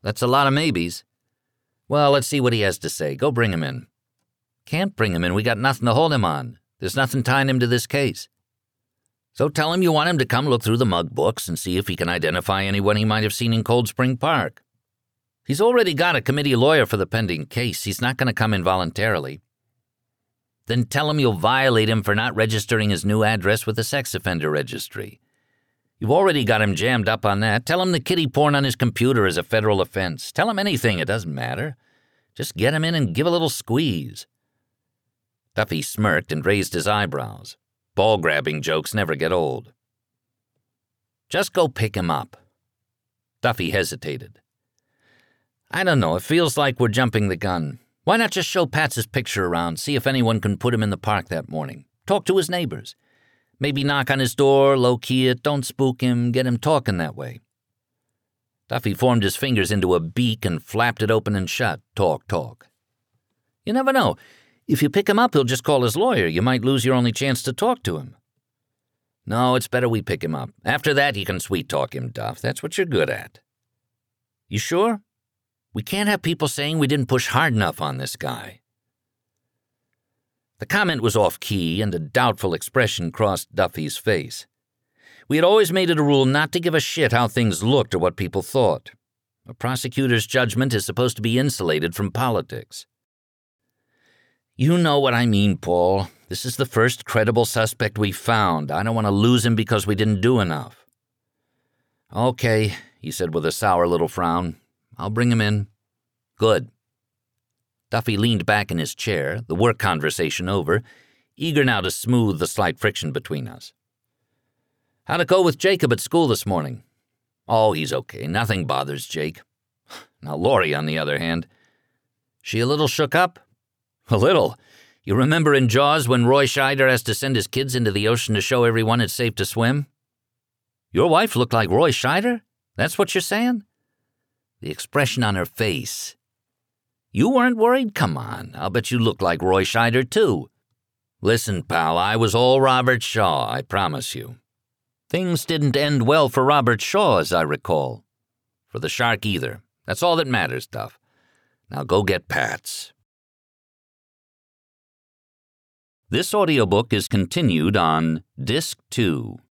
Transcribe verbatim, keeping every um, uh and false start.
That's a lot of maybes. Well, let's see what he has to say. Go bring him in. Can't bring him in. We got nothing to hold him on. There's nothing tying him to this case. So tell him you want him to come look through the mug books and see if he can identify anyone he might have seen in Cold Spring Park. He's already got a committee lawyer for the pending case. He's not going to come in voluntarily. Then tell him you'll violate him for not registering his new address with the sex offender registry. You've already got him jammed up on that. Tell him the kiddie porn on his computer is a federal offense. Tell him anything, it doesn't matter. Just get him in and give a little squeeze. Duffy smirked and raised his eyebrows. Ball-grabbing jokes never get old. Just go pick him up. Duffy hesitated. I don't know, it feels like we're jumping the gun. Why not just show Pat's picture around, see if anyone can put him in the park that morning? Talk to his neighbors. Maybe knock on his door, low-key it, don't spook him, get him talking that way. Duffy formed his fingers into a beak and flapped it open and shut. Talk, talk. You never know. If you pick him up, he'll just call his lawyer. You might lose your only chance to talk to him. No, it's better we pick him up. After that, you can sweet-talk him, Duff. That's what you're good at. You sure? We can't have people saying we didn't push hard enough on this guy. The comment was off-key, and a doubtful expression crossed Duffy's face. We had always made it a rule not to give a shit how things looked or what people thought. A prosecutor's judgment is supposed to be insulated from politics. You know what I mean, Paul. This is the first credible suspect we found. I don't want to lose him because we didn't do enough. Okay, he said with a sour little frown. I'll bring him in. Good. Duffy leaned back in his chair, the work conversation over, eager now to smooth the slight friction between us. How'd it go with Jacob at school this morning? Oh, he's okay. Nothing bothers Jake. Now, Laurie, on the other hand, she a little shook up? A little. You remember in Jaws when Roy Scheider has to send his kids into the ocean to show everyone it's safe to swim? Your wife looked like Roy Scheider? That's what you're saying? The expression on her face. You weren't worried? Come on, I'll bet you look like Roy Scheider, too. Listen, pal, I was all Robert Shaw, I promise you. Things didn't end well for Robert Shaw, as I recall. For the shark either. That's all that matters, Duff. Now go get Pat's. This audiobook is continued on Disc two.